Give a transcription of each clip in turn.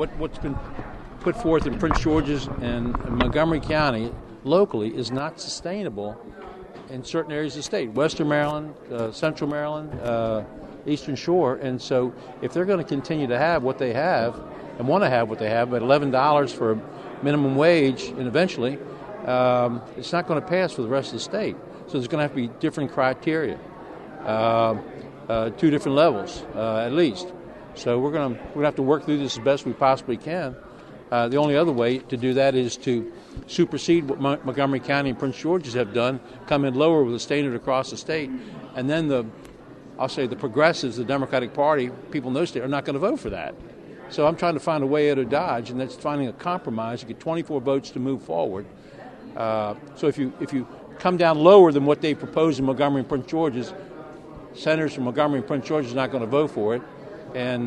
what's been put forth in Prince George's and Montgomery County locally is not sustainable in certain areas of the state, Western Maryland, Central Maryland, Eastern Shore. And so if they're going to continue to have what they have and want to have what they have, but $11 for minimum wage, and eventually it's not going to pass for the rest of the state. So there's going to have to be different criteria, 2 different levels at least. So we're going to have to work through this as best we possibly can. The only other way to do that is to supersede what Montgomery County and Prince George's have done, come in lower with a standard across the state, and then the progressives, the Democratic Party, people in those states are not going to vote for that. So I'm trying to find a way out of Dodge, and that's finding a compromise to get 24 votes to move forward. So if you come down lower than what they propose in Montgomery and Prince George's, senators from Montgomery and Prince George's are not going to vote for it, and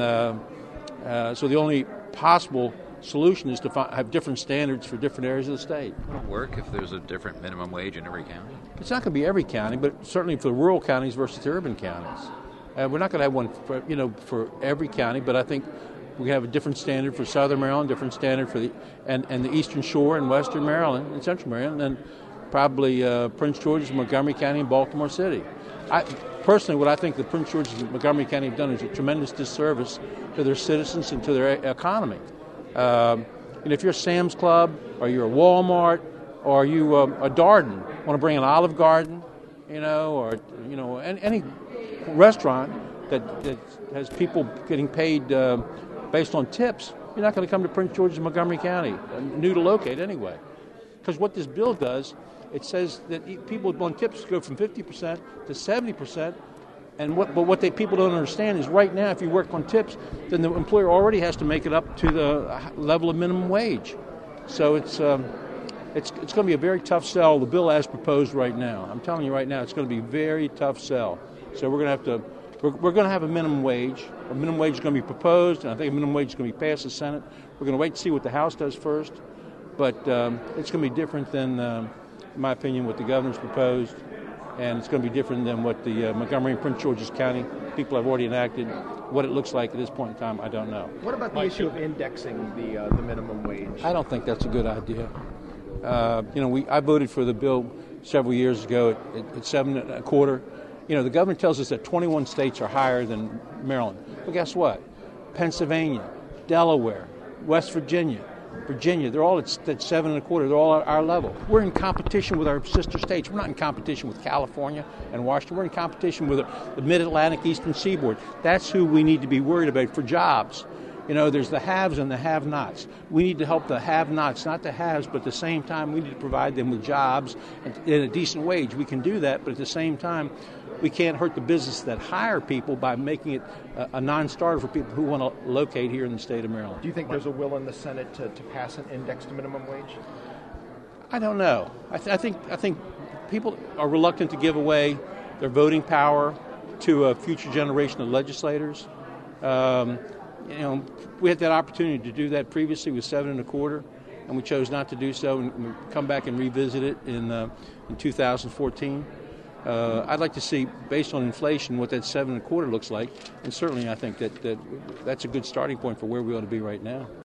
so the only possible solution is to have different standards for different areas of the state. Will it work if there's a different minimum wage in every county? It's not going to be every county, but certainly for the rural counties versus the urban counties. We're not going to have one for every county, but I think we have a different standard for Southern Maryland, different standard for the Eastern Shore and Western Maryland and Central Maryland, and probably Prince George's, Montgomery County, and Baltimore City. Personally, what I think the Prince George's and Montgomery County have done is a tremendous disservice to their citizens and to their economy. And if you're a Sam's Club, or you're a Walmart, or you a Darden, want to bring an Olive Garden, or any restaurant that has people getting paid based on tips, you're not going to come to Prince George's and Montgomery County, new to locate anyway. Because what this bill does, it says that people on tips go from 50% to 70%. And what people don't understand is right now, if you work on tips, then the employer already has to make it up to the level of minimum wage. So it's going to be a very tough sell. The bill as proposed right now, I'm telling you right now, it's going to be a very tough sell. So we're going to have a minimum wage. A minimum wage is going to be proposed, and I think a minimum wage is going to be passed the Senate. We're going to wait to see what the House does first, but it's going to be different than, in my opinion, what the governor's proposed. And it's going to be different than what the Montgomery and Prince George's County people have already enacted. What it looks like at this point in time, I don't know. What about the issue of indexing the minimum wage? I don't think that's a good idea. I voted for the bill several years ago at 7.25. The government tells us that 21 states are higher than Maryland. Well, guess what? Pennsylvania, Delaware, West Virginia, they're all at 7.25. They're all at our level. We're in competition with our sister states. We're not in competition with California and Washington. We're in competition with the Mid-Atlantic Eastern Seaboard. That's who we need to be worried about for jobs. There's the haves and the have-nots. We need to help the have-nots, not the haves, but at the same time we need to provide them with jobs and a decent wage. We can do that, but at the same time, we can't hurt the business that hire people by making it a non-starter for people who want to locate here in the state of Maryland. Do you think there's a will in the Senate to pass an indexed minimum wage? I don't know. I think people are reluctant to give away their voting power to a future generation of legislators. We had that opportunity to do that previously with 7.25, and we chose not to do so, and we come back and revisit it in 2014. I'd like to see, based on inflation, what that 7.25 looks like, and certainly I think that's a good starting point for where we ought to be right now.